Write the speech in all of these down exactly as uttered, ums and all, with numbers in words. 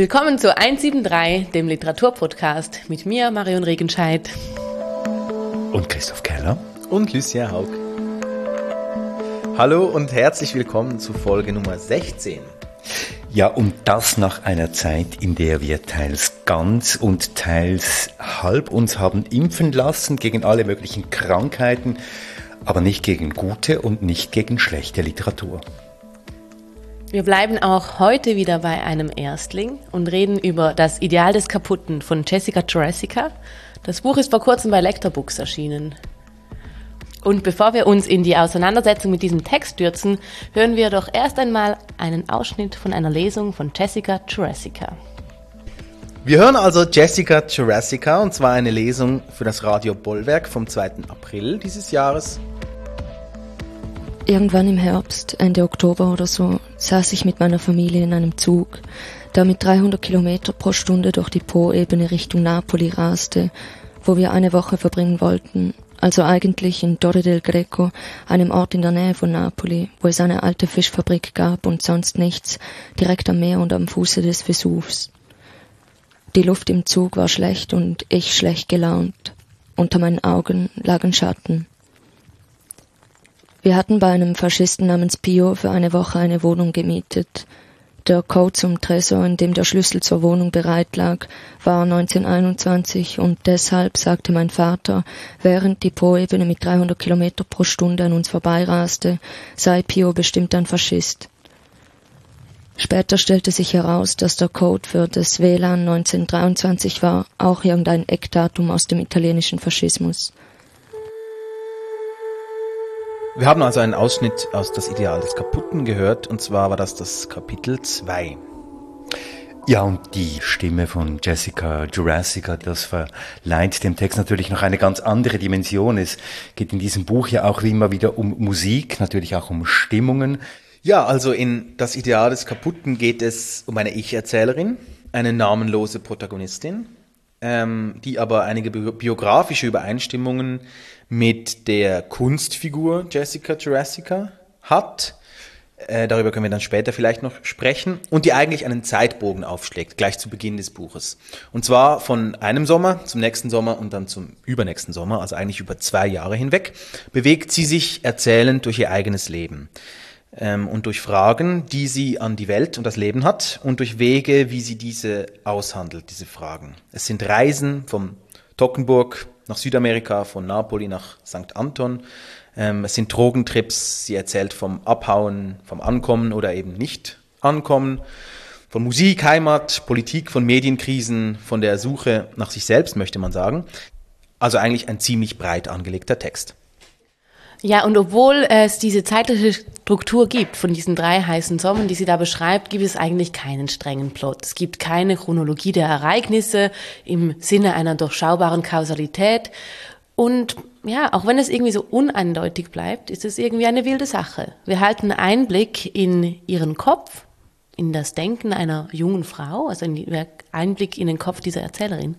Willkommen zu hundertdreiundsiebzig, dem Literaturpodcast mit mir, Marion Regenscheid. Und Christoph Keller. Und Lucia Haug. Hallo und herzlich willkommen zu Folge Nummer sechzehn. Ja, und das nach einer Zeit, in der wir teils ganz und teils halb uns haben impfen lassen gegen alle möglichen Krankheiten, aber nicht gegen gute und nicht gegen schlechte Literatur. Wir bleiben auch heute wieder bei einem Erstling und reden über Das Ideal des Kaputten von Jessica Jurasika. Das Buch ist vor kurzem bei Lecter Books erschienen. Und bevor wir uns in die Auseinandersetzung mit diesem Text stürzen, hören wir doch erst einmal einen Ausschnitt von einer Lesung von Jessica Jurasika. Wir hören also Jessica Jurasika, und zwar eine Lesung für das Radio Bollwerk vom zweiten April dieses Jahres. Irgendwann im Herbst, Ende Oktober oder so, saß ich mit meiner Familie in einem Zug, der mit dreihundert Kilometer pro Stunde durch die Po-Ebene Richtung Napoli raste, wo wir eine Woche verbringen wollten, also eigentlich in Torre del Greco, einem Ort in der Nähe von Napoli, wo es eine alte Fischfabrik gab und sonst nichts, direkt am Meer und am Fuße des Vesuvs. Die Luft im Zug war schlecht und ich schlecht gelaunt. Unter meinen Augen lagen Schatten. Wir hatten bei einem Faschisten namens Pio für eine Woche eine Wohnung gemietet. Der Code zum Tresor, in dem der Schlüssel zur Wohnung bereit lag, war neunzehnhunderteinundzwanzig und deshalb, sagte mein Vater, während die Po-Ebene mit dreihundert Kilometer pro Stunde an uns vorbeiraste, sei Pio bestimmt ein Faschist. Später stellte sich heraus, dass der Code für das W L A N neunzehnhundertdreiundzwanzig war, auch irgendein Eckdatum aus dem italienischen Faschismus. Wir haben also einen Ausschnitt aus Das Ideal des Kaputten gehört, und zwar war das das Kapitel zwei. Ja, und die Stimme von Jessica Jurasika, das verleiht dem Text natürlich noch eine ganz andere Dimension. Es geht in diesem Buch ja auch wie immer wieder um Musik, natürlich auch um Stimmungen. Ja, also in Das Ideal des Kaputten geht es um eine Ich-Erzählerin, eine namenlose Protagonistin, ähm, die aber einige bi- biografische Übereinstimmungen mit der Kunstfigur Jessica Jurasika hat. Äh, darüber können wir dann später vielleicht noch sprechen. Und die eigentlich einen Zeitbogen aufschlägt, gleich zu Beginn des Buches. Und zwar von einem Sommer zum nächsten Sommer und dann zum übernächsten Sommer, also eigentlich über zwei Jahre hinweg, bewegt sie sich erzählend durch ihr eigenes Leben. Ähm, und durch Fragen, die sie an die Welt und das Leben hat, und durch Wege, wie sie diese aushandelt, diese Fragen. Es sind Reisen vom Toggenburg nach Südamerika, von Napoli nach Sankt Anton. Ähm, es sind Drogentrips, sie erzählt vom Abhauen, vom Ankommen oder eben nicht Ankommen, von Musik, Heimat, Politik, von Medienkrisen, von der Suche nach sich selbst, möchte man sagen. Also eigentlich ein ziemlich breit angelegter Text. Ja, und obwohl es diese zeitliche Struktur gibt von diesen drei heißen Sommern, die sie da beschreibt, gibt es eigentlich keinen strengen Plot. Es gibt keine Chronologie der Ereignisse im Sinne einer durchschaubaren Kausalität. Und ja, auch wenn es irgendwie so uneindeutig bleibt, ist es irgendwie eine wilde Sache. Wir halten Einblick in ihren Kopf, in das Denken einer jungen Frau, also einen Einblick in den Kopf dieser Erzählerin.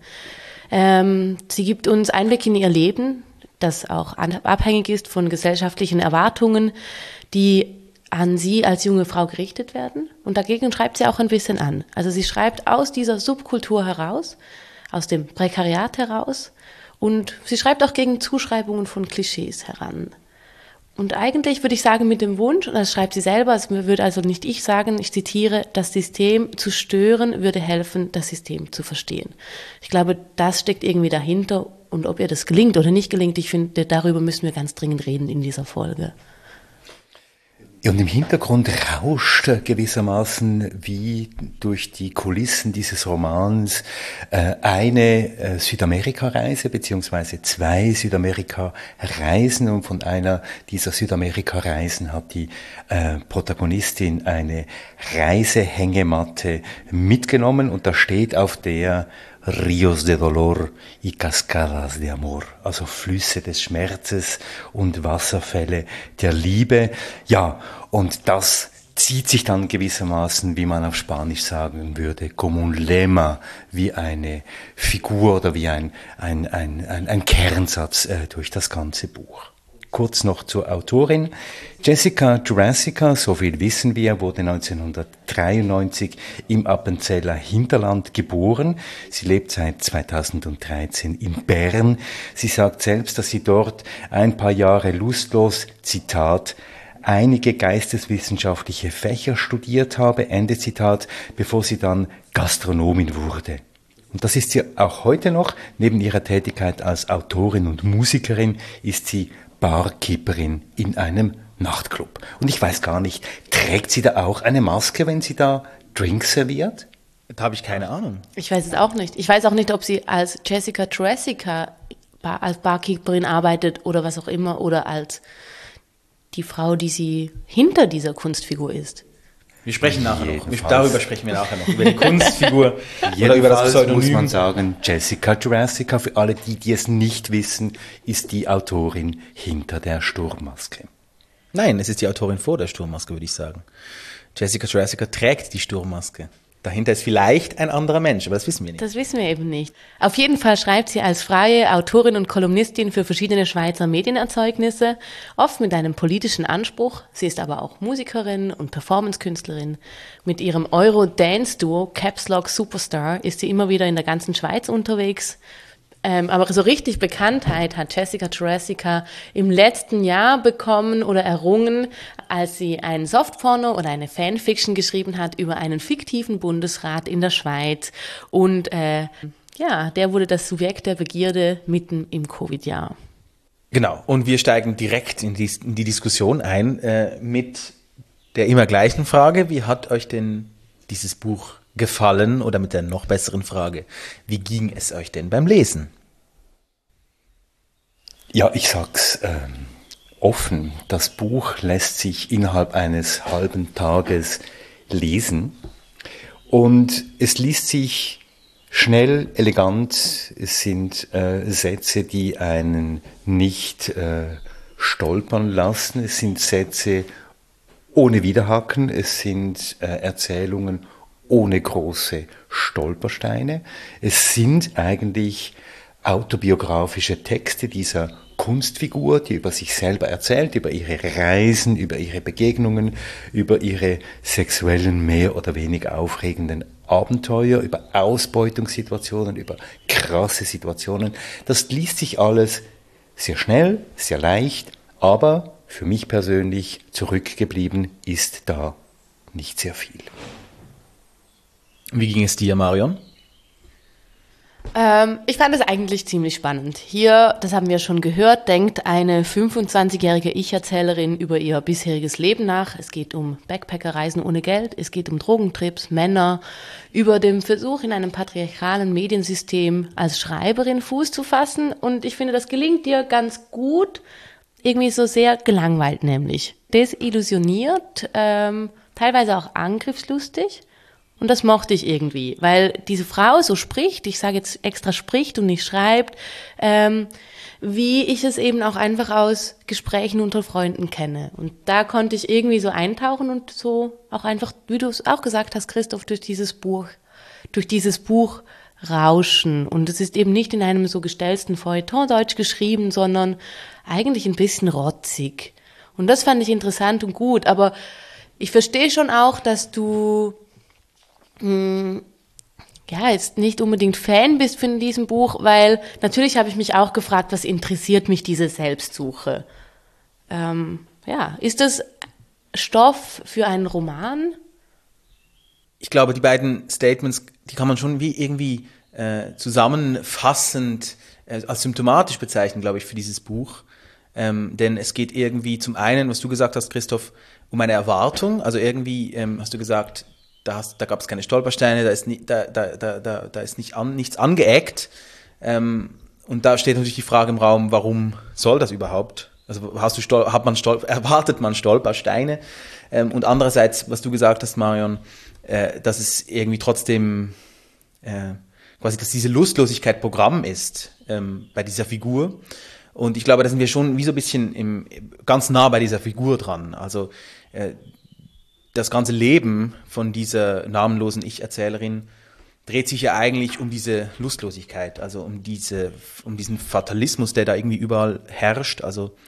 Ähm, sie gibt uns Einblick in ihr Leben, das auch abhängig ist von gesellschaftlichen Erwartungen, die an sie als junge Frau gerichtet werden. Und dagegen schreibt sie auch ein bisschen an. Also sie schreibt aus dieser Subkultur heraus, aus dem Prekariat heraus, und sie schreibt auch gegen Zuschreibungen von Klischees heran. Und eigentlich würde ich sagen mit dem Wunsch, und das schreibt sie selber, es würde also nicht ich sagen, ich zitiere, das System zu stören würde helfen, das System zu verstehen. Ich glaube, das steckt irgendwie dahinter. Und ob ihr das gelingt oder nicht gelingt, ich finde, darüber müssen wir ganz dringend reden in dieser Folge. Und im Hintergrund rauscht gewissermaßen wie durch die Kulissen dieses Romans äh, eine äh, Südamerika-Reise beziehungsweise zwei Südamerika-Reisen, und von einer dieser Südamerika-Reisen hat die äh, Protagonistin eine Reisehängematte mitgenommen, und da steht auf der Ríos de Dolor y Cascadas de Amor, also Flüsse des Schmerzes und Wasserfälle der Liebe. Ja, und das zieht sich dann gewissermaßen, wie man auf Spanisch sagen würde, como un lema, wie eine Figur oder wie ein, ein, ein, ein, ein Kernsatz äh, durch das ganze Buch. kurz noch zur Autorin. Jessica Jurassica, so viel wissen wir, wurde neunzehnhundertdreiundneunzig im Appenzeller Hinterland geboren. Sie lebt seit zweitausenddreizehn in Bern. Sie sagt selbst, dass sie dort ein paar Jahre lustlos, Zitat, einige geisteswissenschaftliche Fächer studiert habe, Ende Zitat, bevor sie dann Gastronomin wurde. Und das ist sie auch heute noch. Neben ihrer Tätigkeit als Autorin und Musikerin ist sie Barkeeperin in einem Nachtclub. Und ich weiß gar nicht, trägt sie da auch eine Maske, wenn sie da Drinks serviert? Da habe ich keine Ahnung. Ich weiß es auch nicht. Ich weiß auch nicht, ob sie als Jessica Jurassica Bar, als Barkeeperin arbeitet oder was auch immer oder als die Frau, die sie hinter dieser Kunstfigur ist. Wir sprechen nachher noch. Jedenfalls. Darüber sprechen wir nachher noch. Über die Kunstfigur oder über das Jedenfalls Pseudonym. muss man sagen, Jessica Jurassica, für alle die, die es nicht wissen, ist die Autorin hinter der Sturmmaske. Nein, es ist die Autorin vor der Sturmmaske, würde ich sagen. Jessica Jurassica trägt die Sturmmaske. Dahinter ist vielleicht ein anderer Mensch, aber das wissen wir nicht. Das wissen wir eben nicht. Auf jeden Fall schreibt sie als freie Autorin und Kolumnistin für verschiedene Schweizer Medienerzeugnisse, oft mit einem politischen Anspruch. Sie ist aber auch Musikerin und Performancekünstlerin. Mit ihrem Euro-Dance-Duo Caps Lock Superstar ist sie immer wieder in der ganzen Schweiz unterwegs. Ähm, aber so richtig Bekanntheit hat Jessica Jurassica im letzten Jahr bekommen oder errungen, als sie ein Softporno oder eine Fanfiction geschrieben hat über einen fiktiven Bundesrat in der Schweiz. Und äh, ja, der wurde das Subjekt der Begierde mitten im Covid-Jahr. Genau, und wir steigen direkt in die, in die Diskussion ein äh, mit der immer gleichen Frage. Wie hat euch denn dieses Buch gefallen oder mit der noch besseren Frage, wie ging es euch denn beim Lesen? Ja, ich sag's ähm, offen, das Buch lässt sich innerhalb eines halben Tages lesen und es liest sich schnell, elegant, es sind äh, Sätze, die einen nicht äh, stolpern lassen, es sind Sätze ohne Widerhaken, es sind äh, Erzählungen ohne große Stolpersteine. Es sind eigentlich autobiografische Texte dieser Kunstfigur, die über sich selber erzählt, über ihre Reisen, über ihre Begegnungen, über ihre sexuellen, mehr oder weniger aufregenden Abenteuer, über Ausbeutungssituationen, über krasse Situationen. Das liest sich alles sehr schnell, sehr leicht, aber für mich persönlich zurückgeblieben ist da nicht sehr viel. Wie ging es dir, Marion? Ähm, ich fand es eigentlich ziemlich spannend. Hier, das haben wir schon gehört, denkt eine fünfundzwanzigjährige Ich-Erzählerin über ihr bisheriges Leben nach. Es geht um Backpackerreisen ohne Geld, es geht um Drogentrips, Männer, über den Versuch, in einem patriarchalen Mediensystem als Schreiberin Fuß zu fassen. Und ich finde, das gelingt ihr ganz gut, irgendwie so sehr gelangweilt nämlich. Desillusioniert, ähm, teilweise auch angriffslustig. Und das mochte ich irgendwie, weil diese Frau so spricht, ich sage jetzt extra spricht und nicht schreibt, ähm, wie ich es eben auch einfach aus Gesprächen unter Freunden kenne. Und da konnte ich irgendwie so eintauchen und so auch einfach, wie du es auch gesagt hast, Christoph, durch dieses Buch, durch dieses Buch rauschen. Und es ist eben nicht in einem so gestellten Feuilleton-Deutsch geschrieben, sondern eigentlich ein bisschen rotzig. Und das fand ich interessant und gut. Aber ich verstehe schon auch, dass du ja, jetzt nicht unbedingt Fan bist von diesem Buch, weil natürlich habe ich mich auch gefragt, was interessiert mich diese Selbstsuche? Ähm, ja, ist das Stoff für einen Roman? Ich glaube, die beiden Statements, die kann man schon wie irgendwie äh, zusammenfassend äh, als symptomatisch bezeichnen, glaube ich, für dieses Buch. Ähm, denn es geht irgendwie zum einen, was du gesagt hast, Christoph, um eine Erwartung. Also irgendwie ähm, hast du gesagt, Da, hast, da gab es keine Stolpersteine, da ist, nie, da, da, da, da, da ist nicht an, nichts angeeckt. Ähm, und da steht natürlich die Frage im Raum, warum soll das überhaupt? Also hast du Stol- hat man Stol- erwartet man Stolpersteine? Ähm, und andererseits, was du gesagt hast, Marion, äh, dass es irgendwie trotzdem äh, quasi, dass diese Lustlosigkeit Programm ist ähm, bei dieser Figur. Und ich glaube, da sind wir schon wie so ein bisschen im, ganz nah bei dieser Figur dran. Also äh, das ganze Leben von dieser namenlosen Ich-Erzählerin dreht sich ja eigentlich um diese Lustlosigkeit, also um diese, um diesen Fatalismus, der da irgendwie überall herrscht. Also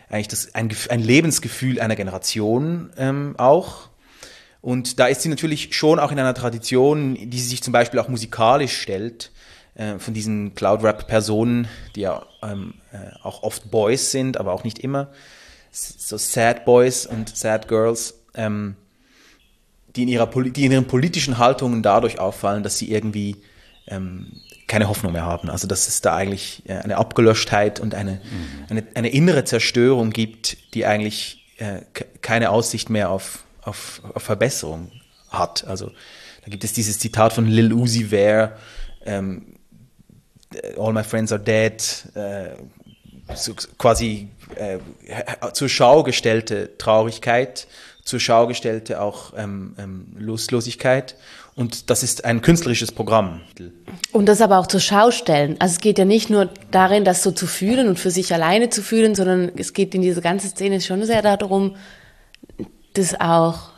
eigentlich das, ein, ein Lebensgefühl einer Generation ähm, auch. Und da ist sie natürlich schon auch in einer Tradition, die sie sich zum Beispiel auch musikalisch stellt, äh, von diesen Cloud-Rap-Personen, die ja ähm, äh, auch oft Boys sind, aber auch nicht immer, so Sad Boys und Sad Girls, ähm, die, in ihrer, die in ihren politischen Haltungen dadurch auffallen, dass sie irgendwie ähm, keine Hoffnung mehr haben. Also dass es da eigentlich äh, eine Abgelöschtheit und eine, mhm. eine, eine innere Zerstörung gibt, die eigentlich äh, k- keine Aussicht mehr auf Auf, auf Verbesserung hat. Also da gibt es dieses Zitat von Lil Uzi Vert, ähm, All my friends are dead, äh, so quasi äh, zur Schau gestellte Traurigkeit, zur Schau gestellte auch ähm, ähm, Lustlosigkeit. Und das ist ein künstlerisches Programm. Und das aber auch zur Schau stellen. Also es geht ja nicht nur darin, das so zu fühlen und für sich alleine zu fühlen, sondern es geht in dieser ganzen Szene schon sehr darum, das auch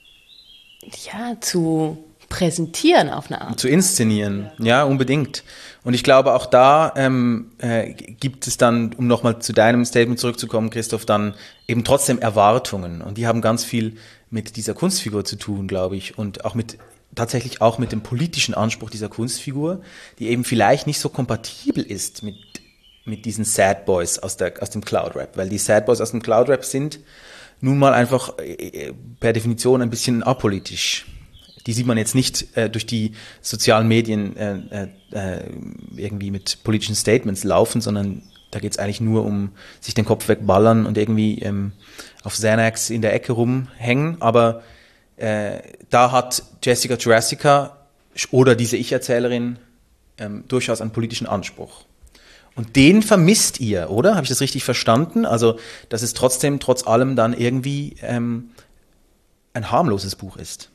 ja, zu präsentieren auf eine Art. Zu inszenieren, ja, unbedingt. Und ich glaube, auch da ähm, äh, gibt es dann, um nochmal zu deinem Statement zurückzukommen, Christoph, dann eben trotzdem Erwartungen. Und die haben ganz viel mit dieser Kunstfigur zu tun, glaube ich. Und auch mit tatsächlich auch mit dem politischen Anspruch dieser Kunstfigur, die eben vielleicht nicht so kompatibel ist mit, mit diesen Sad Boys aus, der, aus dem Cloud-Rap. Weil die Sad Boys aus dem Cloud-Rap sind nun mal einfach äh, per Definition ein bisschen apolitisch. Die sieht man jetzt nicht äh, durch die sozialen Medien äh, äh, irgendwie mit politischen Statements laufen, sondern da geht es eigentlich nur um sich den Kopf wegballern und irgendwie ähm, auf Xanax in der Ecke rumhängen. Aber äh, da hat Jessica Jurassica oder diese Ich-Erzählerin ähm, durchaus einen politischen Anspruch. Und den vermisst ihr, oder? Habe ich das richtig verstanden? Also, dass es trotzdem, trotz allem dann irgendwie ähm, ein harmloses Buch ist.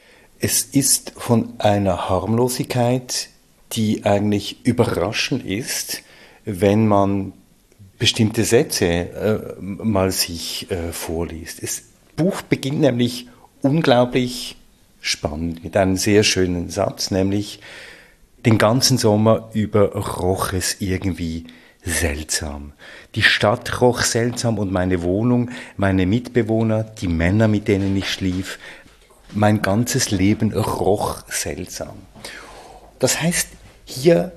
Es ist von einer Harmlosigkeit, die eigentlich überraschend ist, wenn man bestimmte Sätze äh, mal sich äh, vorliest. Das Buch beginnt nämlich unglaublich spannend mit einem sehr schönen Satz, nämlich: Den ganzen Sommer über roch es irgendwie seltsam. Die Stadt roch seltsam und meine Wohnung, meine Mitbewohner, die Männer, mit denen ich schlief, mein ganzes Leben roch seltsam. Das heißt, hier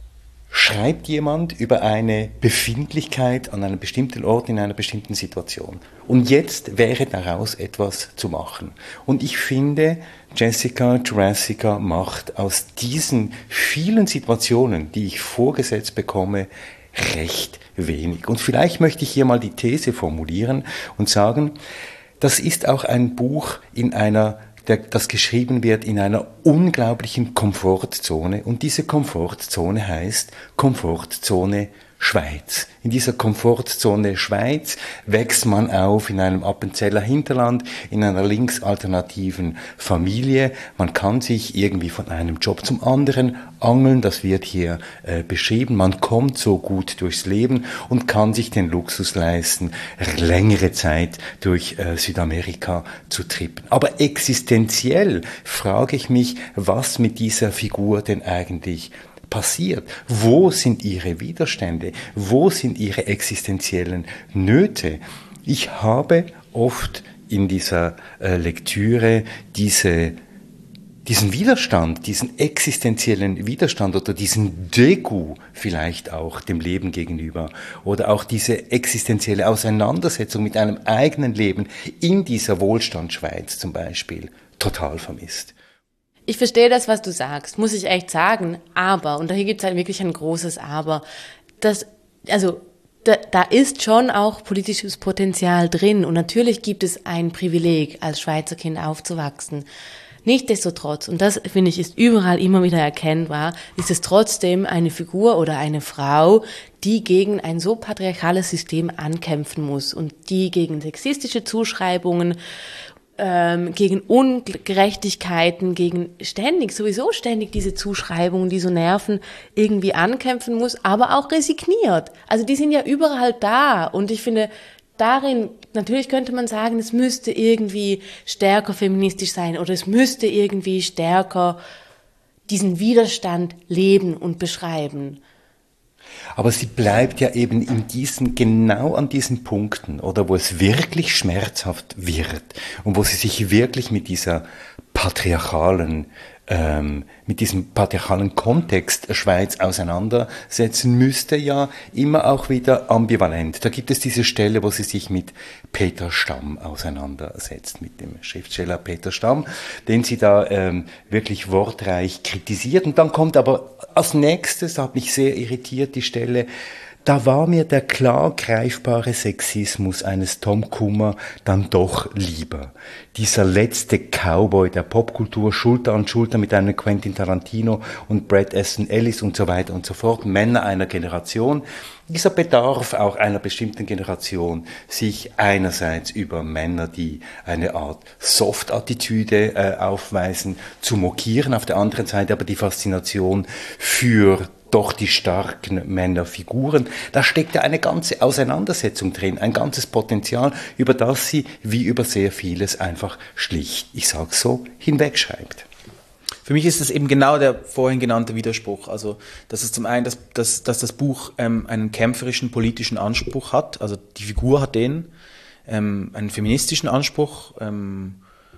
schreibt jemand über eine Befindlichkeit an einem bestimmten Ort in einer bestimmten Situation. Und jetzt wäre daraus etwas zu machen. Und ich finde, Jessica Jurassica macht aus diesen vielen Situationen, die ich vorgesetzt bekomme, recht wenig. Und vielleicht möchte ich hier mal die These formulieren und sagen, das ist auch ein Buch in einer, der, das geschrieben wird in einer unglaublichen Komfortzone. Und diese Komfortzone heißt Komfortzone Schweiz. In dieser Komfortzone Schweiz wächst man auf in einem Appenzeller Hinterland, in einer linksalternativen Familie. Man kann sich irgendwie von einem Job zum anderen angeln, das wird hier äh, beschrieben. Man kommt so gut durchs Leben und kann sich den Luxus leisten, längere Zeit durch äh, Südamerika zu trippen. Aber existenziell frage ich mich, was mit dieser Figur denn eigentlich passiert? Wo sind ihre Widerstände? Wo sind ihre existenziellen Nöte? Ich habe oft in dieser äh, Lektüre diese, diesen Widerstand, diesen existenziellen Widerstand oder diesen Dégoût vielleicht auch dem Leben gegenüber oder auch diese existenzielle Auseinandersetzung mit einem eigenen Leben in dieser Wohlstandsschweiz zum Beispiel total vermisst. Ich verstehe das, was du sagst, muss ich echt sagen, aber, und hier gibt es halt wirklich ein großes Aber, das, also da, da ist schon auch politisches Potenzial drin und natürlich gibt es ein Privileg, als Schweizer Kind aufzuwachsen. Nichtsdestotrotz, und das finde ich ist überall immer wieder erkennbar, ist es trotzdem eine Figur oder eine Frau, die gegen ein so patriarchales System ankämpfen muss und die gegen sexistische Zuschreibungen, ähm, gegen Ungerechtigkeiten, gegen ständig, sowieso ständig diese Zuschreibungen, die so nerven, irgendwie ankämpfen muss, aber auch resigniert. Also die sind ja überall da und ich finde, darin, natürlich könnte man sagen, es müsste irgendwie stärker feministisch sein oder es müsste irgendwie stärker diesen Widerstand leben und beschreiben. Aber sie bleibt ja eben in diesen, genau an diesen Punkten, oder wo es wirklich schmerzhaft wird und wo sie sich wirklich mit dieser patriarchalen ähm, mit diesem patriarchalen Kontext der Schweiz auseinandersetzen müsste, ja immer auch wieder ambivalent. Da gibt es diese Stelle, wo sie sich mit Peter Stamm auseinandersetzt, mit dem Schriftsteller Peter Stamm, den sie da ähm, wirklich wortreich kritisiert. Und dann kommt aber als nächstes, da hat mich sehr irritiert, die Stelle, da war mir der klar greifbare Sexismus eines Tom Kummer dann doch lieber. Dieser letzte Cowboy der Popkultur, Schulter an Schulter mit einem Quentin Tarantino und Bret Easton Ellis und so weiter und so fort, Männer einer Generation. Dieser Bedarf auch einer bestimmten Generation, sich einerseits über Männer, die eine Art Soft-Attitüde äh, aufweisen, zu mokieren, auf der anderen Seite aber die Faszination für doch die starken Männerfiguren. Da steckt ja eine ganze Auseinandersetzung drin, ein ganzes Potenzial, über das sie, wie über sehr vieles, einfach schlicht, ich sag's so, hinwegschreibt. Für mich ist das eben genau der vorhin genannte Widerspruch. Also, dass es zum einen, dass, dass, dass das Buch ähm, einen kämpferischen politischen Anspruch hat, also die Figur hat den, ähm, einen feministischen Anspruch, ähm,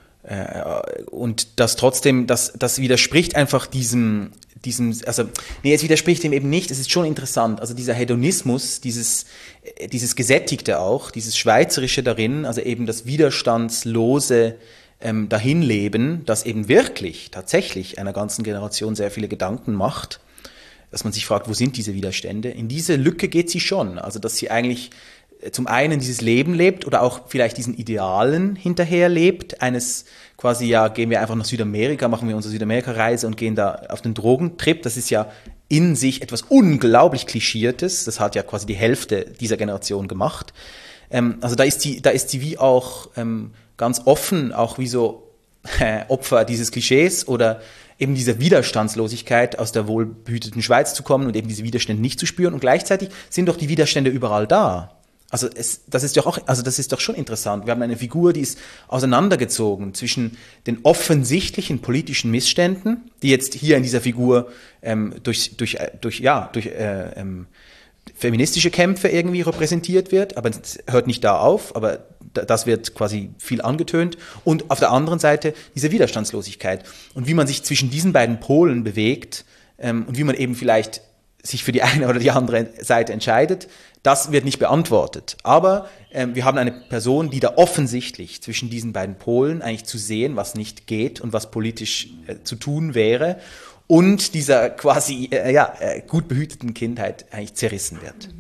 äh, und das trotzdem, das, das widerspricht einfach diesem, diesem, also, nee, es widerspricht dem eben nicht, es ist schon interessant, also dieser Hedonismus, dieses, dieses Gesättigte auch, dieses Schweizerische darin, also eben das widerstandslose ähm, Dahinleben, das eben wirklich, tatsächlich einer ganzen Generation sehr viele Gedanken macht, dass man sich fragt, wo sind diese Widerstände? In diese Lücke geht sie schon, also dass sie eigentlich zum einen dieses Leben lebt oder auch vielleicht diesen Idealen hinterher lebt, eines quasi, ja, gehen wir einfach nach Südamerika, machen wir unsere Südamerika-Reise und gehen da auf den Drogentrip, das ist ja in sich etwas unglaublich Klischiertes, das hat ja quasi die Hälfte dieser Generation gemacht. Ähm, also da ist sie, da ist sie wie auch ähm, ganz offen, auch wie so äh, Opfer dieses Klischees oder eben dieser Widerstandslosigkeit aus der wohlbehüteten Schweiz zu kommen und eben diese Widerstände nicht zu spüren und gleichzeitig sind doch die Widerstände überall da. Also es, das ist doch auch, also das ist doch schon interessant. Wir haben eine Figur, die ist auseinandergezogen zwischen den offensichtlichen politischen Missständen, die jetzt hier in dieser Figur ähm, durch, durch, durch, ja, durch äh, ähm, feministische Kämpfe irgendwie repräsentiert wird, aber es hört nicht da auf, aber das wird quasi viel angetönt. Und auf der anderen Seite diese Widerstandslosigkeit. Und wie man sich zwischen diesen beiden Polen bewegt ähm, und wie man eben vielleicht sich für die eine oder die andere Seite entscheidet, das wird nicht beantwortet. Aber ähm, wir haben eine Person, die da offensichtlich zwischen diesen beiden Polen eigentlich zu sehen, was nicht geht und was politisch äh, zu tun wäre und dieser quasi äh, ja, äh, gut behüteten Kindheit eigentlich zerrissen wird.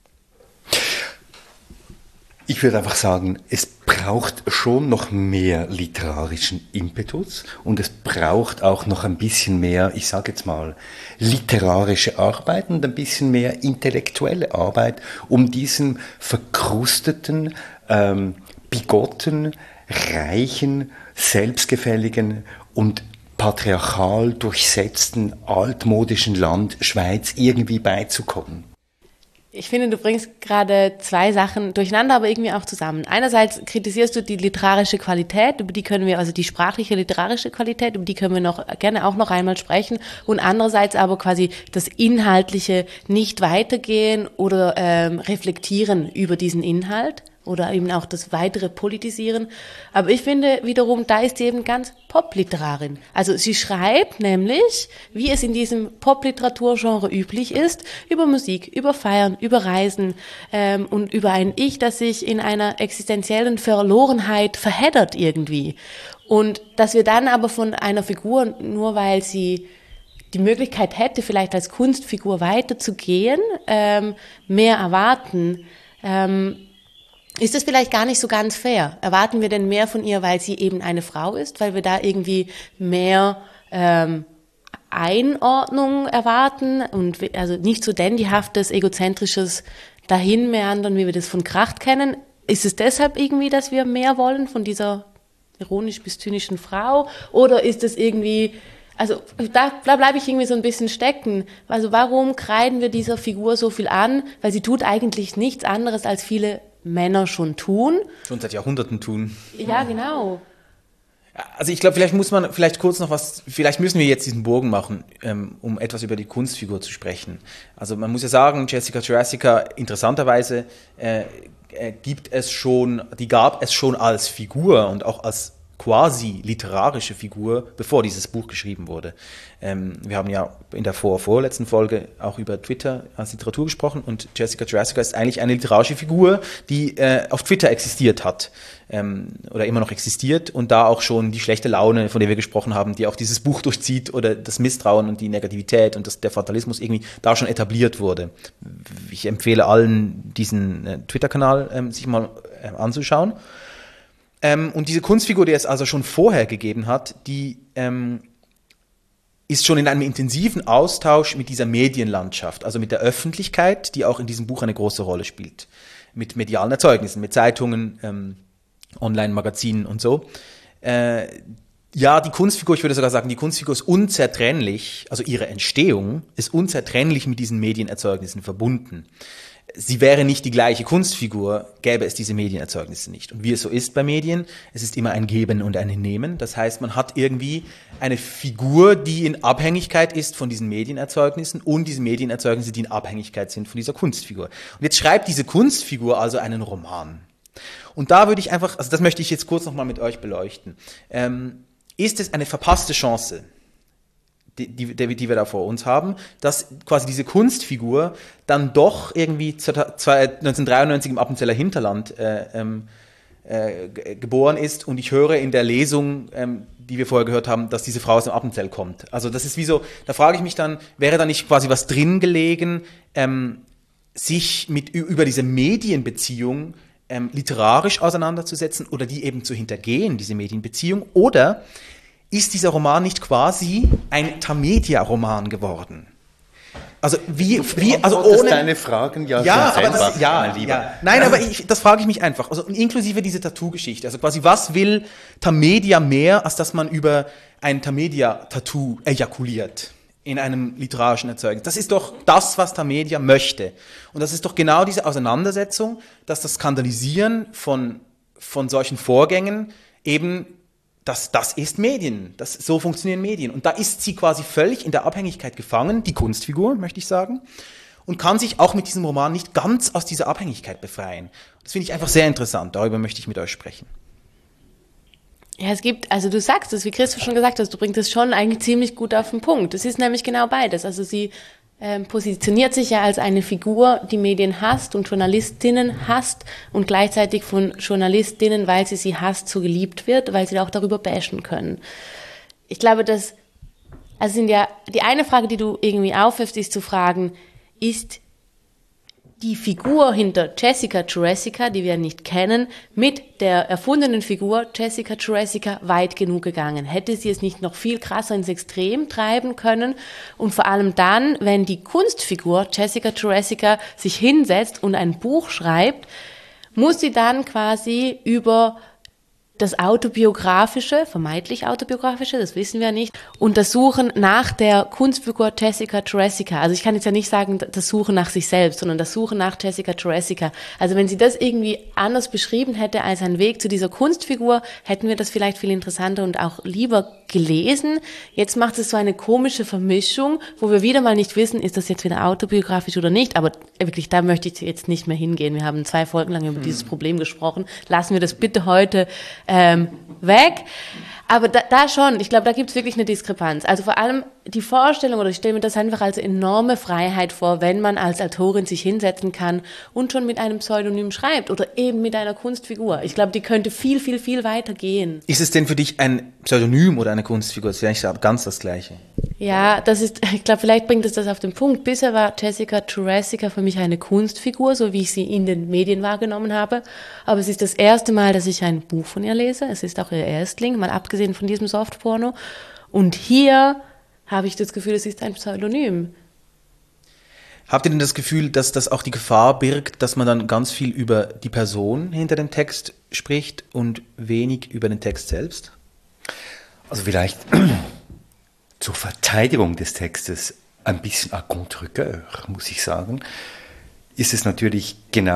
Ich würde einfach sagen, es braucht schon noch mehr literarischen Impetus und es braucht auch noch ein bisschen mehr, ich sage jetzt mal, literarische Arbeit und ein bisschen mehr intellektuelle Arbeit, um diesen verkrusteten, ähm, bigotten, reichen, selbstgefälligen und patriarchal durchsetzten, altmodischen Land Schweiz irgendwie beizukommen. Ich finde, du bringst gerade zwei Sachen durcheinander, aber irgendwie auch zusammen. Einerseits kritisierst du die literarische Qualität, über die können wir, also die sprachliche literarische Qualität, über die können wir noch gerne auch noch einmal sprechen. Und andererseits aber quasi das Inhaltliche nicht weitergehen oder ähm, reflektieren über diesen Inhalt. Oder eben auch das weitere Politisieren. Aber ich finde wiederum, da ist sie eben ganz Popliterarin. Also sie schreibt nämlich, wie es in diesem Popliteraturgenre üblich ist, über Musik, über Feiern, über Reisen ähm, und über ein Ich, das sich in einer existenziellen Verlorenheit verheddert irgendwie. Und dass wir dann aber von einer Figur, nur weil sie die Möglichkeit hätte, vielleicht als Kunstfigur weiterzugehen, ähm, mehr erwarten, ähm, ist das vielleicht gar nicht so ganz fair? Erwarten wir denn mehr von ihr, weil sie eben eine Frau ist, weil wir da irgendwie mehr ähm, Einordnung erwarten und also nicht so dandyhaftes, egozentrisches Dahinmeandern, wie wir das von Kracht kennen? Ist es deshalb irgendwie, dass wir mehr wollen von dieser ironisch bis zynischen Frau? Oder ist es irgendwie, also da, da bleibe ich irgendwie so ein bisschen stecken. Also warum kreiden wir dieser Figur so viel an? Weil sie tut eigentlich nichts anderes als viele Männer schon tun. Schon seit Jahrhunderten tun. Ja, genau. Also ich glaube, vielleicht muss man vielleicht kurz noch was, vielleicht müssen wir jetzt diesen Bogen machen, ähm, um etwas über die Kunstfigur zu sprechen. Also man muss ja sagen, Jessica Jurassica, interessanterweise äh, äh, gibt es schon, die gab es schon als Figur und auch als quasi literarische Figur, bevor dieses Buch geschrieben wurde. Ähm, wir haben ja in der vor vorletzten Folge auch über Twitter als Literatur gesprochen und Jessica Jurassica ist eigentlich eine literarische Figur, die äh, auf Twitter existiert hat ähm, oder immer noch existiert und da auch schon die schlechte Laune, von der wir gesprochen haben, die auch dieses Buch durchzieht oder das Misstrauen und die Negativität und das, der Fatalismus irgendwie da schon etabliert wurde. Ich empfehle allen, diesen äh, Twitter-Kanal ähm, sich mal äh, anzuschauen. Ähm, und diese Kunstfigur, die es also schon vorher gegeben hat, die ähm, ist schon in einem intensiven Austausch mit dieser Medienlandschaft, also mit der Öffentlichkeit, die auch in diesem Buch eine große Rolle spielt. Mit medialen Erzeugnissen, mit Zeitungen, ähm, Online-Magazinen und so. Äh, ja, die Kunstfigur, ich würde sogar sagen, die Kunstfigur ist unzertrennlich, also ihre Entstehung ist unzertrennlich mit diesen Medienerzeugnissen verbunden. Sie wäre nicht die gleiche Kunstfigur, gäbe es diese Medienerzeugnisse nicht. Und wie es so ist bei Medien, es ist immer ein Geben und ein Nehmen. Das heißt, man hat irgendwie eine Figur, die in Abhängigkeit ist von diesen Medienerzeugnissen und diese Medienerzeugnisse, die in Abhängigkeit sind von dieser Kunstfigur. Und jetzt schreibt diese Kunstfigur also einen Roman. Und da würde ich einfach, also das möchte ich jetzt kurz nochmal mit euch beleuchten. Ähm, ist es eine verpasste Chance, Die, die, die wir da vor uns haben, dass quasi diese Kunstfigur dann doch irgendwie neunzehnhundertdreiundneunzig im Appenzeller Hinterland äh, äh, geboren ist und ich höre in der Lesung, ähm, die wir vorher gehört haben, dass diese Frau aus dem Appenzell kommt. Also das ist wie so, da frage ich mich dann, wäre da nicht quasi was drin gelegen, ähm, sich mit über diese Medienbeziehung ähm, literarisch auseinanderzusetzen oder die eben zu hintergehen, diese Medienbeziehung, oder ist dieser Roman nicht quasi ein Tamedia-Roman geworden? Also wie, wie also ohne deine Fragen ja, ja, schon aber selber, das, ja, mein Lieber. ja, nein, aber ich, das frage ich mich einfach. Also inklusive diese Tattoo-Geschichte. Also quasi, was will Tamedia mehr, als dass man über ein Tamedia-Tattoo ejakuliert in einem literarischen Erzeugnis? Das ist doch das, was Tamedia möchte. Und das ist doch genau diese Auseinandersetzung, dass das Skandalisieren von von solchen Vorgängen eben Das, das ist Medien, das, so funktionieren Medien. Und da ist sie quasi völlig in der Abhängigkeit gefangen, die Kunstfigur, möchte ich sagen, und kann sich auch mit diesem Roman nicht ganz aus dieser Abhängigkeit befreien. Das finde ich einfach sehr interessant, darüber möchte ich mit euch sprechen. Ja, es gibt, also du sagst es, wie Christoph schon gesagt hat, du bringst es schon eigentlich ziemlich gut auf den Punkt. Es ist nämlich genau beides. Also sie ähm, positioniert sich ja als eine Figur, die Medien hasst und Journalistinnen hasst und gleichzeitig von Journalistinnen, weil sie sie hasst, so geliebt wird, weil sie auch darüber bashen können. Ich glaube, dass, also sind ja, die eine Frage, die du irgendwie aufwirfst, ist zu fragen, ist die Figur hinter Jessica Jurassica, die wir nicht kennen, mit der erfundenen Figur Jessica Jurassica weit genug gegangen? Hätte sie es nicht noch viel krasser ins Extrem treiben können? Und vor allem dann, wenn die Kunstfigur Jessica Jurassica sich hinsetzt und ein Buch schreibt, muss sie dann quasi über das Autobiografische, vermeintlich Autobiografische, das wissen wir nicht, untersuchen nach der Kunstfigur Jessica Jurassica. Also ich kann jetzt ja nicht sagen, das Suchen nach sich selbst, sondern das Suchen nach Jessica Jurassica. Also wenn sie das irgendwie anders beschrieben hätte als ein Weg zu dieser Kunstfigur, hätten wir das vielleicht viel interessanter und auch lieber gelesen. Jetzt macht es so eine komische Vermischung, wo wir wieder mal nicht wissen, ist das jetzt wieder autobiografisch oder nicht, aber wirklich, da möchte ich jetzt nicht mehr hingehen. Wir haben zwei Folgen lang über hm. dieses Problem gesprochen. Lassen wir das bitte heute ähm, weg. Aber da, da schon, ich glaube, da gibt es wirklich eine Diskrepanz. Also vor allem die Vorstellung, oder ich stelle mir das einfach als enorme Freiheit vor, wenn man als Autorin sich hinsetzen kann und schon mit einem Pseudonym schreibt oder eben mit einer Kunstfigur. Ich glaube, die könnte viel, viel, viel weiter gehen. Ist es denn für dich ein Pseudonym oder eine Kunstfigur? Das ist ja nicht ganz das Gleiche. Ja, das ist, ich glaube, vielleicht bringt es das auf den Punkt. Bisher war Jessica Jurassica für mich eine Kunstfigur, so wie ich sie in den Medien wahrgenommen habe. Aber es ist das erste Mal, dass ich ein Buch von ihr lese. Es ist auch ihr Erstling, mal abgesehen von diesem Softporno. Und hier habe ich das Gefühl, es ist ein Pseudonym. Habt ihr denn das Gefühl, dass das auch die Gefahr birgt, dass man dann ganz viel über die Person hinter dem Text spricht und wenig über den Text selbst? Also vielleicht zur Verteidigung des Textes ein bisschen à contre-cœur, muss ich sagen, ist es natürlich genau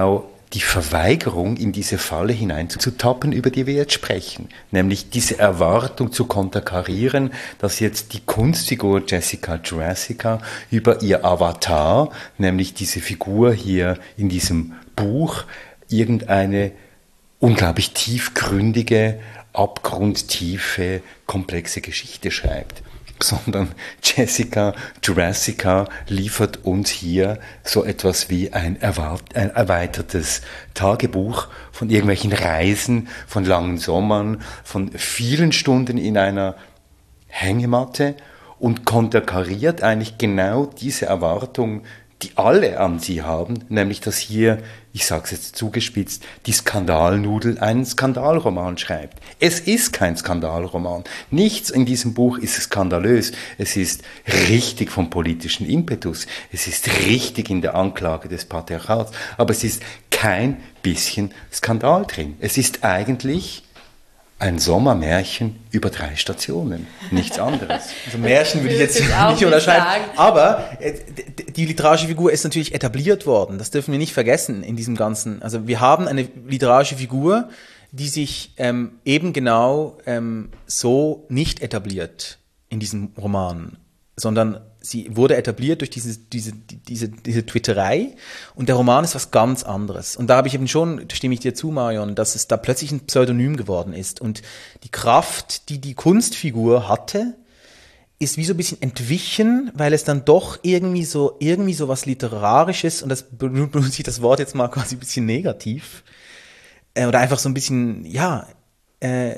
die Verweigerung, in diese Falle hineinzutappen, über die wir jetzt sprechen. Nämlich diese Erwartung zu konterkarieren, dass jetzt die Kunstfigur Jessica Jurassica über ihr Avatar, nämlich diese Figur hier in diesem Buch, irgendeine unglaublich tiefgründige, abgrundtiefe, komplexe Geschichte schreibt. Sondern Jessica Jurassica liefert uns hier so etwas wie ein, erwart- ein erweitertes Tagebuch von irgendwelchen Reisen, von langen Sommern, von vielen Stunden in einer Hängematte und konterkariert eigentlich genau diese Erwartung, die alle an sie haben, nämlich dass hier, ich sage es jetzt zugespitzt, die Skandalnudel einen Skandalroman schreibt. Es ist kein Skandalroman. Nichts in diesem Buch ist skandalös. Es ist richtig vom politischen Impetus. Es ist richtig in der Anklage des Patriarchats. Aber es ist kein bisschen Skandal drin. Es ist eigentlich ein Sommermärchen über drei Stationen, nichts anderes. Also Märchen würde ich jetzt nicht unterscheiden. Aber äh, die literarische Figur ist natürlich etabliert worden. Das dürfen wir nicht vergessen in diesem Ganzen. Also wir haben eine literarische Figur, die sich ähm, eben genau ähm, so nicht etabliert in diesem Roman, sondern sie wurde etabliert durch diese, diese, diese, diese Twitterei und der Roman ist was ganz anderes. Und da habe ich eben schon, stimme ich dir zu, Marion, dass es da plötzlich ein Pseudonym geworden ist und die Kraft, die die Kunstfigur hatte, ist wie so ein bisschen entwichen, weil es dann doch irgendwie so, irgendwie so was Literarisches, und das benutze ich das Wort jetzt mal quasi ein bisschen negativ, äh, oder einfach so ein bisschen, ja, äh,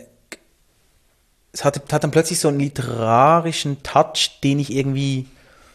es hat, hat dann plötzlich so einen literarischen Touch, den ich irgendwie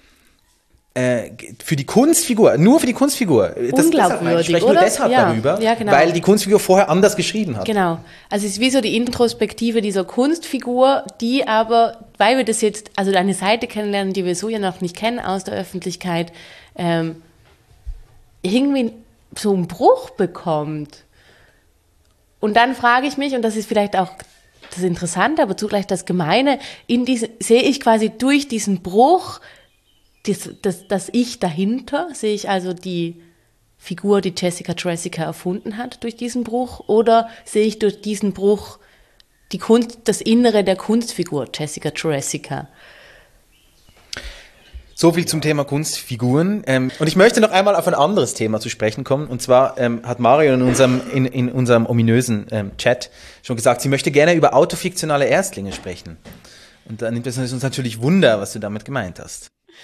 äh, für die Kunstfigur, nur für die Kunstfigur, das, unglaubwürdig, ich spreche oder? nur deshalb ja, darüber, ja, genau. weil die Kunstfigur vorher anders geschrieben hat. Genau. Also es ist wie so die Introspektive dieser Kunstfigur, die aber, weil wir das jetzt, also eine Seite kennenlernen, die wir so ja noch nicht kennen aus der Öffentlichkeit, ähm, irgendwie so einen Bruch bekommt. Und dann frage ich mich, und das ist vielleicht auch das Interessante, aber zugleich das Gemeine, in diese, sehe ich quasi durch diesen Bruch das, das, das Ich dahinter, sehe ich also die Figur, die Jessica Jurassica erfunden hat, durch diesen Bruch, oder sehe ich durch diesen Bruch die Kunst, das Innere der Kunstfigur Jessica Jurassica? So viel zum Thema Kunstfiguren. Ähm, und ich möchte noch einmal auf ein anderes Thema zu sprechen kommen. Und zwar ähm, hat Marion in unserem, in, in unserem ominösen ähm, Chat schon gesagt, sie möchte gerne über autofiktionale Erstlinge sprechen. Und dann nimmt es uns natürlich Wunder, was du damit gemeint hast.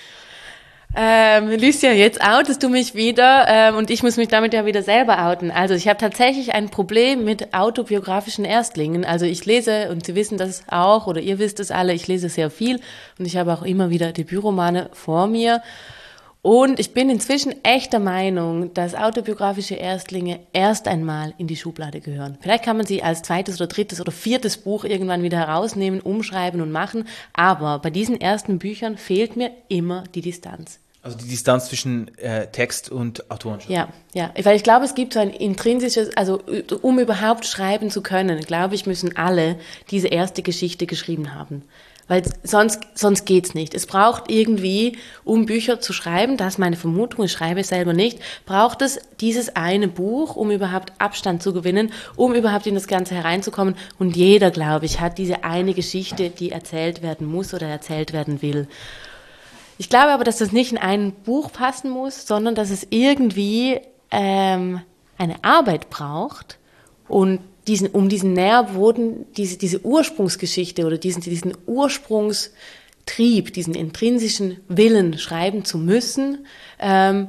Ähm, Lucia, jetzt outest du mich wieder ähm, und ich muss mich damit ja wieder selber outen. Also ich habe tatsächlich ein Problem mit autobiografischen Erstlingen. Also ich lese, und Sie wissen das auch, oder ihr wisst es alle, ich lese sehr viel und ich habe auch immer wieder Debütromane vor mir. Und ich bin inzwischen echt der Meinung, dass autobiografische Erstlinge erst einmal in die Schublade gehören. Vielleicht kann man sie als zweites oder drittes oder viertes Buch irgendwann wieder herausnehmen, umschreiben und machen, aber bei diesen ersten Büchern fehlt mir immer die Distanz. Also die Distanz zwischen äh, Text und Autorenschaft. Ja, ja, weil ich glaube, es gibt so ein intrinsisches, also um überhaupt schreiben zu können, glaube ich, müssen alle diese erste Geschichte geschrieben haben. Weil sonst, sonst geht's nicht. Es braucht irgendwie, um Bücher zu schreiben, das ist meine Vermutung, ich schreibe es selber nicht, braucht es dieses eine Buch, um überhaupt Abstand zu gewinnen, um überhaupt in das Ganze hereinzukommen. Und jeder, glaube ich, hat diese eine Geschichte, die erzählt werden muss oder erzählt werden will. Ich glaube aber, dass das nicht in ein Buch passen muss, sondern dass es irgendwie ähm, eine Arbeit braucht und diesen, um diesen Nährboden, diese, diese Ursprungsgeschichte oder diesen, diesen Ursprungstrieb, diesen intrinsischen Willen schreiben zu müssen, ähm,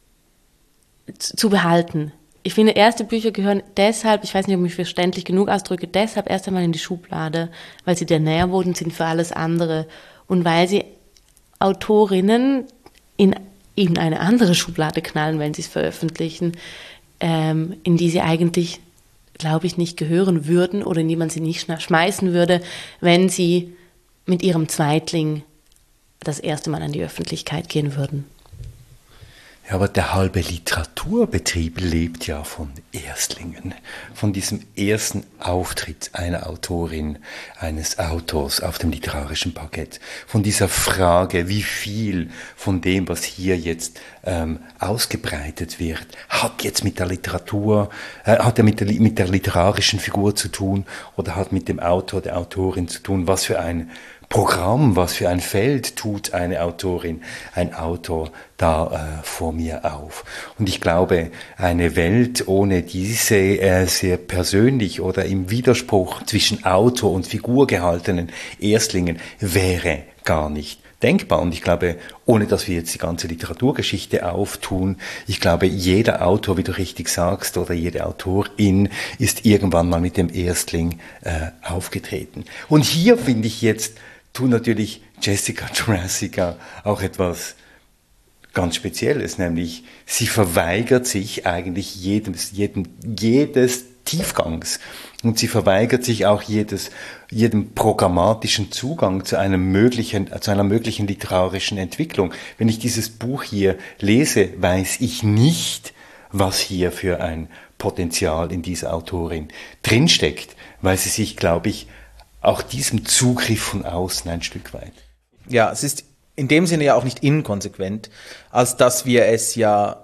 zu, zu behalten. Ich finde, erste Bücher gehören deshalb, ich weiß nicht, ob ich mich verständlich genug ausdrücke, deshalb erst einmal in die Schublade, weil sie der Nährboden sind für alles andere und weil sie Autorinnen in eben eine andere Schublade knallen, wenn sie es veröffentlichen, ähm, in die sie eigentlich, glaube ich, nicht gehören würden oder in die man sie nicht schmeißen würde, wenn sie mit ihrem Zweitling das erste Mal an die Öffentlichkeit gehen würden. Ja, aber der halbe Literaturbetrieb lebt ja von Erstlingen, von diesem ersten Auftritt einer Autorin, eines Autors auf dem literarischen Parkett, von dieser Frage, wie viel von dem, was hier jetzt ähm, ausgebreitet wird, hat jetzt mit der Literatur, äh, hat er mit der, mit der literarischen Figur zu tun oder hat mit dem Autor, der Autorin zu tun, was für ein Programm, was für ein Feld tut eine Autorin, ein Autor da äh, vor mir auf. Und ich glaube, eine Welt ohne diese äh, sehr persönlich oder im Widerspruch zwischen Autor und Figur gehaltenen Erstlingen wäre gar nicht denkbar. Und ich glaube, ohne dass wir jetzt die ganze Literaturgeschichte auftun, ich glaube, jeder Autor, wie du richtig sagst, oder jede Autorin ist irgendwann mal mit dem Erstling äh, aufgetreten. Und hier finde ich jetzt, tun natürlich Jessica Jurassica auch etwas ganz Spezielles, nämlich sie verweigert sich eigentlich jedem, jedem, jedes Tiefgangs und sie verweigert sich auch jedes, jedem programmatischen Zugang zu einem möglichen, zu einer möglichen literarischen Entwicklung. Wenn ich dieses Buch hier lese, weiß ich nicht, was hier für ein Potenzial in dieser Autorin drinsteckt, weil sie sich, glaube ich, auch diesem Zugriff von außen ein Stück weit. Ja, es ist in dem Sinne ja auch nicht inkonsequent, als dass wir es ja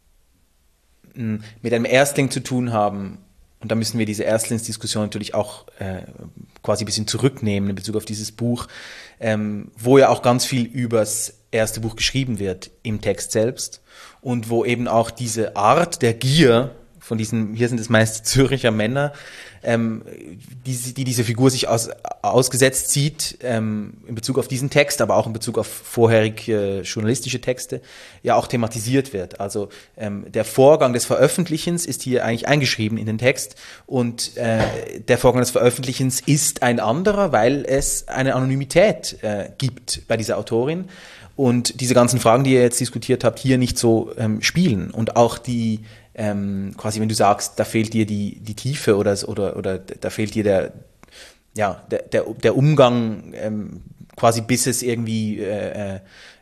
mh, mit einem Erstling zu tun haben. Und da müssen wir diese Erstlingsdiskussion natürlich auch äh, quasi ein bisschen zurücknehmen in Bezug auf dieses Buch, ähm, wo ja auch ganz viel übers erste Buch geschrieben wird im Text selbst und wo eben auch diese Art der Gier von diesen, hier sind es meist Zürcher Männer, ähm, die, die diese Figur sich aus, ausgesetzt sieht, ähm, in Bezug auf diesen Text, aber auch in Bezug auf vorherige journalistische Texte, ja auch thematisiert wird. Also ähm, der Vorgang des Veröffentlichens ist hier eigentlich eingeschrieben in den Text und äh, der Vorgang des Veröffentlichens ist ein anderer, weil es eine Anonymität äh, gibt bei dieser Autorin und diese ganzen Fragen, die ihr jetzt diskutiert habt, hier nicht so ähm, spielen und auch die Ähm, quasi, wenn du sagst, da fehlt dir die, die Tiefe oder, oder, oder da fehlt dir der, ja, der, der, der Umgang, ähm, quasi bis es irgendwie äh, äh,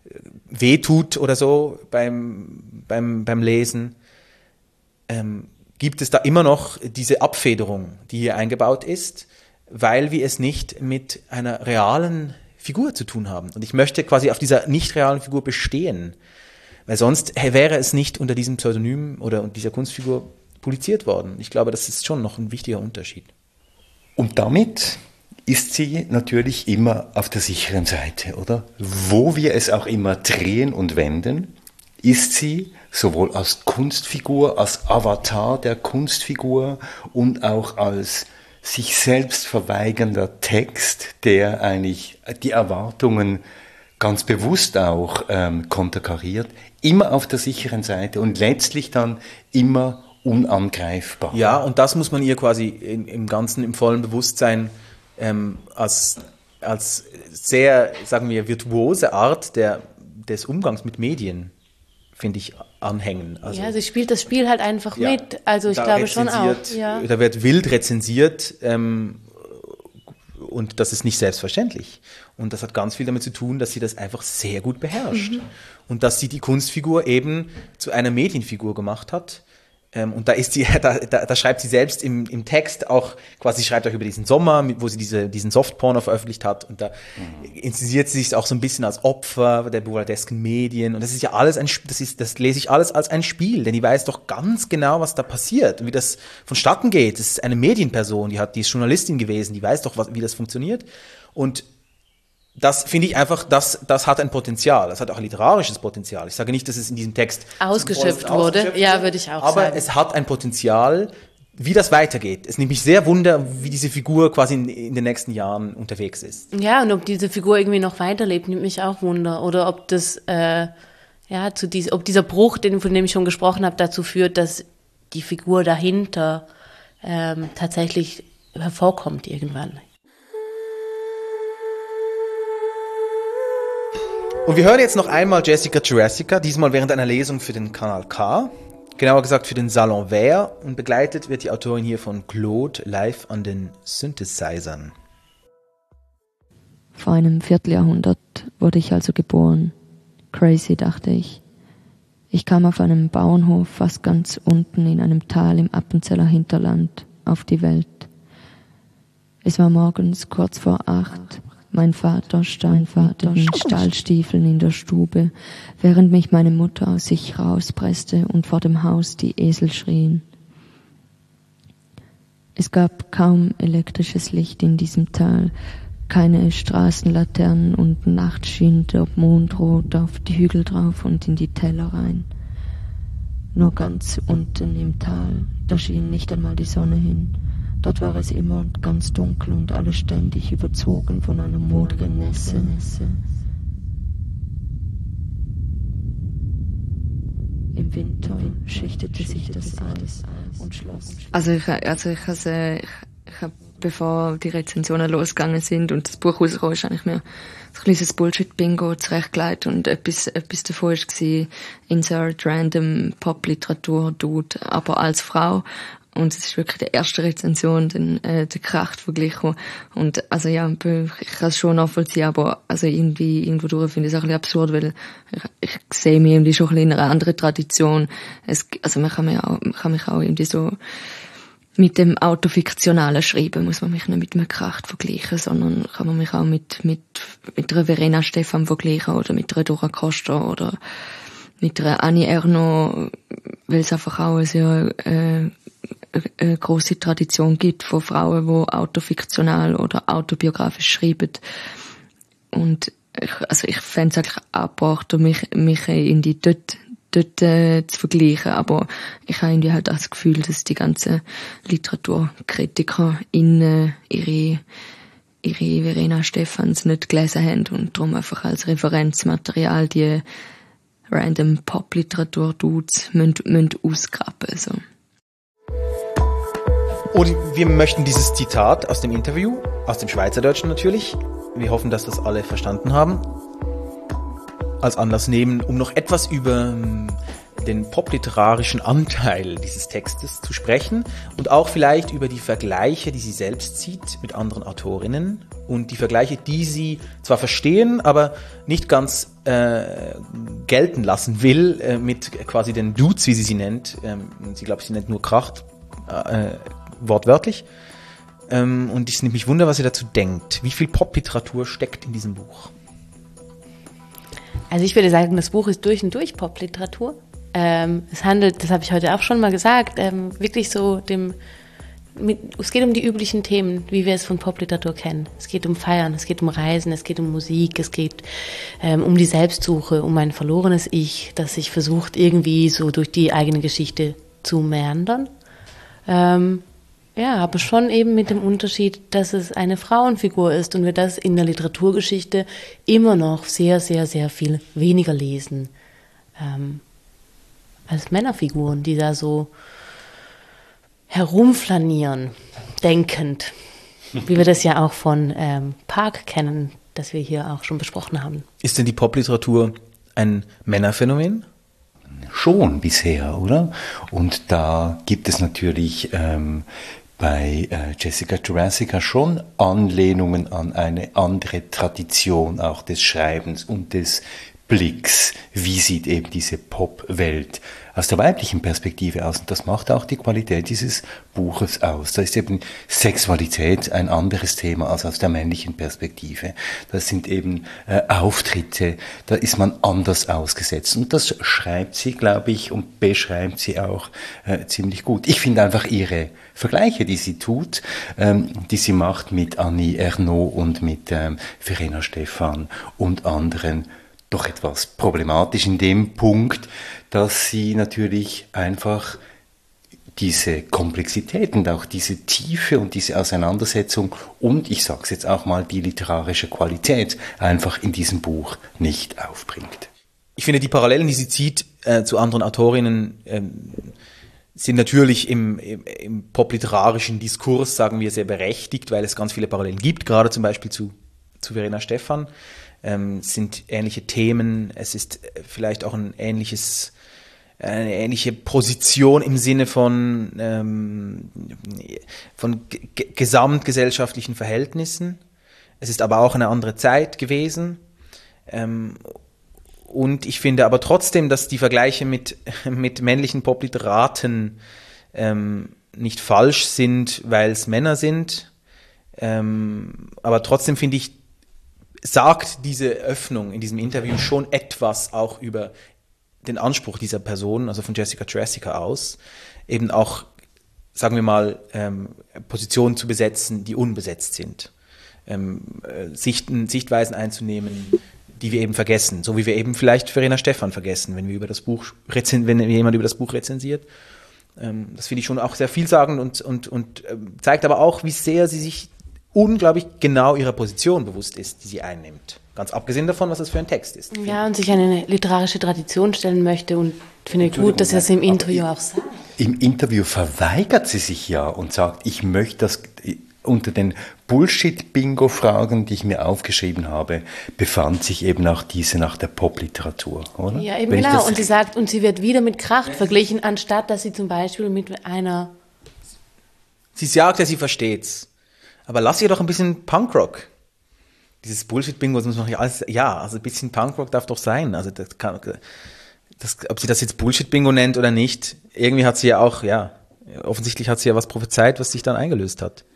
wehtut oder so beim, beim, beim Lesen, ähm, gibt es da immer noch diese Abfederung, die hier eingebaut ist, weil wir es nicht mit einer realen Figur zu tun haben. Und ich möchte quasi auf dieser nicht realen Figur bestehen. Weil sonst wäre es nicht unter diesem Pseudonym oder unter dieser Kunstfigur publiziert worden. Ich glaube, das ist schon noch ein wichtiger Unterschied. Und damit ist sie natürlich immer auf der sicheren Seite, oder? Wo wir es auch immer drehen und wenden, ist sie sowohl als Kunstfigur, als Avatar der Kunstfigur und auch als sich selbst verweigernder Text, der eigentlich die Erwartungen ganz bewusst auch ähm, konterkariert, immer auf der sicheren Seite und letztlich dann immer unangreifbar. Ja, und das muss man ihr quasi in, im Ganzen, im vollen Bewusstsein ähm, als, als sehr, sagen wir, virtuose Art der, des Umgangs mit Medien, finde ich, anhängen. Also, ja, sie spielt das Spiel halt einfach ja, mit. Also ich glaube schon auch. Ja. Da wird wild rezensiert ähm, und das ist nicht selbstverständlich. Und das hat ganz viel damit zu tun, dass sie das einfach sehr gut beherrscht. Mhm. Und dass sie die Kunstfigur eben zu einer Medienfigur gemacht hat. Ähm, und da ist sie, da, da, da schreibt sie selbst im, im Text auch, quasi schreibt auch über diesen Sommer, wo sie diese, diesen Softporno veröffentlicht hat. Und da mhm. inszeniert sie sich auch so ein bisschen als Opfer der burlesken Medien. Und das ist ja alles ein, das ist, das lese ich alles als ein Spiel. Denn die weiß doch ganz genau, was da passiert und wie das vonstatten geht. Das ist eine Medienperson, die hat, die ist Journalistin gewesen, die weiß doch, was, wie das funktioniert. Und das finde ich einfach, das, das hat ein Potenzial. Das hat auch ein literarisches Potenzial. Ich sage nicht, dass es in diesem Text ausgeschöpft wurde. Ausgeschöpft ja, würde ich auch aber sagen. Aber es hat ein Potenzial, wie das weitergeht. Es nimmt mich sehr wunder, wie diese Figur quasi in, in den nächsten Jahren unterwegs ist. Ja, und ob diese Figur irgendwie noch weiterlebt, nimmt mich auch wunder. Oder ob das, äh, ja, zu dies, ob dieser Bruch, den, von dem ich schon gesprochen habe, dazu führt, dass die Figur dahinter ähm, tatsächlich hervorkommt irgendwann. Und wir hören jetzt noch einmal Jessica Jurassica, diesmal während einer Lesung für den Kanal K, genauer gesagt für den Salon Vert, und begleitet wird die Autorin hier von Claude live an den Synthesizern. Vor einem Vierteljahrhundert wurde ich also geboren. Crazy, dachte ich. Ich kam auf einem Bauernhof fast ganz unten in einem Tal im Appenzeller Hinterland auf die Welt. Es war morgens kurz vor acht. Mein Vater stand mit den Stallstiefeln in der Stube, während mich meine Mutter aus sich rauspresste und vor dem Haus die Esel schrien. Es gab kaum elektrisches Licht in diesem Tal, keine Straßenlaternen und nachts schien der Mond rot auf die Hügel drauf und in die Täler rein. Nur ganz unten im Tal, da schien nicht einmal die Sonne hin. Dort war es immer ganz dunkel und alles ständig überzogen von einer modrigen Nässe. Im Winter schichtete sich das Eis und schloss. Also ich, also ich, also ich, ich habe, bevor die Rezensionen losgegangen sind und das Buch rausgekommen ist, habe ich mir ein kleines Bullshit-Bingo zurechtgelegt und etwas, etwas davon war Insert Random Pop-Literatur-Dude, aber als Frau. Und es ist wirklich die erste Rezension, dann äh, der Kracht verglichen. Und also ja, ich kann es schon nachvollziehen, aber also irgendwie irgendwo durch finde ich es auch ein bisschen absurd, weil ich, ich sehe mich irgendwie schon ein bisschen in einer anderen Tradition. Es, also man kann mich auch, man kann mich auch irgendwie so mit dem autofiktionalen Schreiben muss man mich nicht mit einem Kracht vergleichen, sondern kann man mich auch mit mit mit einer Verena Stephan vergleichen oder mit einer Dora Costa oder mit einer Annie Ernaux, weil es einfach auch eine sehr äh, eine grosse Tradition gibt von Frauen, die autofiktional oder autobiografisch schreiben. Und ich, also ich fände es eigentlich angebracht, mich, mich irgendwie dort, dort äh, zu vergleichen. Aber ich habe irgendwie halt auch das Gefühl, dass die ganzen Literaturkritiker in äh, ihre ihre Verena Stephans nicht gelesen haben und darum einfach als Referenzmaterial die random Pop-Literatur-Dudes müssen, müssen ausgraben. So. Und wir möchten dieses Zitat aus dem Interview, aus dem Schweizerdeutschen natürlich, wir hoffen, dass das alle verstanden haben, als Anlass nehmen, um noch etwas über den popliterarischen Anteil dieses Textes zu sprechen und auch vielleicht über die Vergleiche, die sie selbst zieht mit anderen Autorinnen und die Vergleiche, die sie zwar verstehen, aber nicht ganz äh, gelten lassen will äh, mit quasi den Dudes, wie sie sie nennt. Ähm, sie glaubt, sie nennt nur Kracht, äh, wortwörtlich. Ähm, und ich nimmt mich wunder, was ihr dazu denkt. Wie viel Popliteratur steckt in diesem Buch? Also ich würde sagen, das Buch ist durch und durch Popliteratur. Ähm, es handelt, das habe ich heute auch schon mal gesagt, ähm, wirklich so dem, mit, es geht um die üblichen Themen, wie wir es von Popliteratur kennen. Es geht um Feiern, es geht um Reisen, es geht um Musik, es geht ähm, um die Selbstsuche, um ein verlorenes Ich, das sich versucht, irgendwie so durch die eigene Geschichte zu meandern. Ähm, ja, aber schon eben mit dem Unterschied, dass es eine Frauenfigur ist und wir das in der Literaturgeschichte immer noch sehr, sehr, sehr viel weniger lesen ähm, als Männerfiguren, die da so herumflanieren, denkend, wie wir das ja auch von ähm, Park kennen, das wir hier auch schon besprochen haben. Ist denn die Popliteratur ein Männerphänomen? Schon bisher, oder? Und da gibt es natürlich ähm, bei äh, Jessica Jurassica schon Anlehnungen an eine andere Tradition auch des Schreibens und des Blicks. Wie sieht eben diese Pop-Welt aus der weiblichen Perspektive aus? Und das macht auch die Qualität dieses Buches aus. Da ist eben Sexualität ein anderes Thema als aus der männlichen Perspektive. Das sind eben äh, Auftritte, da ist man anders ausgesetzt. Und das schreibt sie, glaube ich, und beschreibt sie auch äh, ziemlich gut. Ich finde einfach ihre Vergleiche, die sie tut, ähm, die sie macht mit Annie Ernaux und mit ähm, Verena Stephan und anderen, doch etwas problematisch in dem Punkt, dass sie natürlich einfach diese Komplexität und auch diese Tiefe und diese Auseinandersetzung und, ich sage es jetzt auch mal, die literarische Qualität einfach in diesem Buch nicht aufbringt. Ich finde, die Parallelen, die sie zieht äh, zu anderen Autorinnen, ähm, sind natürlich im, im, im popliterarischen Diskurs, sagen wir, sehr berechtigt, weil es ganz viele Parallelen gibt, gerade zum Beispiel zu, zu Verena Stephan. Ähm, sind ähnliche Themen, es ist vielleicht auch ein ähnliches, eine ähnliche Position im Sinne von, ähm, von g- gesamtgesellschaftlichen Verhältnissen. Es ist aber auch eine andere Zeit gewesen. Ähm, Und ich finde aber trotzdem, dass die Vergleiche mit, mit männlichen Popliteraten ähm, nicht falsch sind, weil es Männer sind. Ähm, aber trotzdem finde ich, sagt diese Öffnung in diesem Interview schon etwas auch über den Anspruch dieser Person, also von Jessica Jessica aus, eben auch, sagen wir mal, ähm, Positionen zu besetzen, die unbesetzt sind. Ähm, äh, Sichten, Sichtweisen einzunehmen, die wir eben vergessen, so wie wir eben vielleicht Verena Stephan vergessen, wenn wir über das Buch rezen- wenn jemand über das Buch rezensiert. Ähm, das finde ich schon auch sehr vielsagend und, und, und äh, zeigt aber auch, wie sehr sie sich unglaublich genau ihrer Position bewusst ist, die sie einnimmt. Ganz abgesehen davon, was das für ein Text ist. Ja, und sich eine literarische Tradition stellen möchte und finde gut, dass er es im Interview auch sagt. Im Interview verweigert sie sich ja und sagt, ich möchte das unter den Bullshit-Bingo-Fragen, die ich mir aufgeschrieben habe, befand sich eben auch diese nach der Popliteratur, oder? Ja, eben Wenn ich genau. das- Und sie sagt, und sie wird wieder mit Kracht verglichen, anstatt dass sie zum Beispiel mit einer... Sie sagt ja, sie versteht's. Aber lass ihr doch ein bisschen Punkrock. Dieses Bullshit-Bingo, das muss man ja alles, ja, also ein bisschen Punkrock darf doch sein. Also das kann, das, ob sie das jetzt Bullshit-Bingo nennt oder nicht, irgendwie hat sie ja auch, ja, offensichtlich hat sie ja was prophezeit, was sich dann eingelöst hat.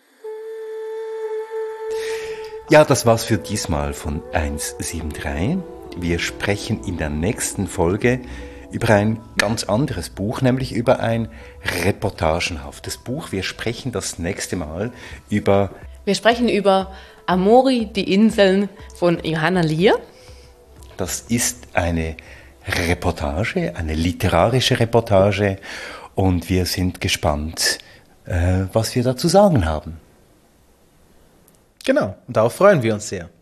Ja, das war's für diesmal von eins sieben drei. Wir sprechen in der nächsten Folge über ein ganz anderes Buch, nämlich über ein reportagenhaftes Buch. Wir sprechen das nächste Mal über... Wir sprechen über Amori, die Inseln von Johanna Lier. Das ist eine Reportage, eine literarische Reportage und wir sind gespannt, äh, was wir da zu sagen haben. Genau, und darauf freuen wir uns sehr.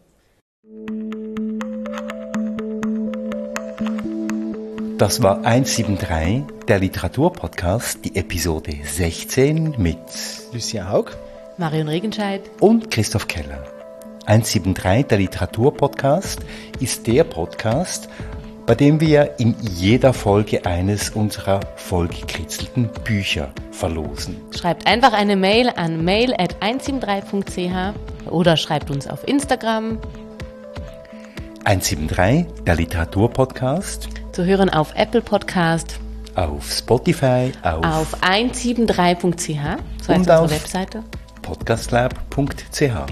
Das war eins sieben drei, der Literaturpodcast, die Episode sechzehn mit Lucien Haug. Marion Regenscheid. und Christoph Keller. eins sieben drei, der Literaturpodcast, ist der Podcast, bei dem wir in jeder Folge eines unserer vollgekritzelten Bücher verlosen. Schreibt einfach eine Mail an mail at eins sieben drei punkt c h oder schreibt uns auf Instagram. eins sieben drei, der Literaturpodcast, Zu hören auf Apple Podcast, auf Spotify, auf, auf eins sieben drei punkt c h, so heißt Und unsere auf- Webseite. podcastlab punkt c h.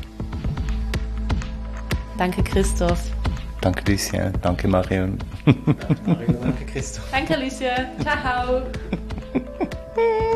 Danke Christoph. Danke Lucien, danke Marion. Danke, Christoph. Danke Lucien. Ciao.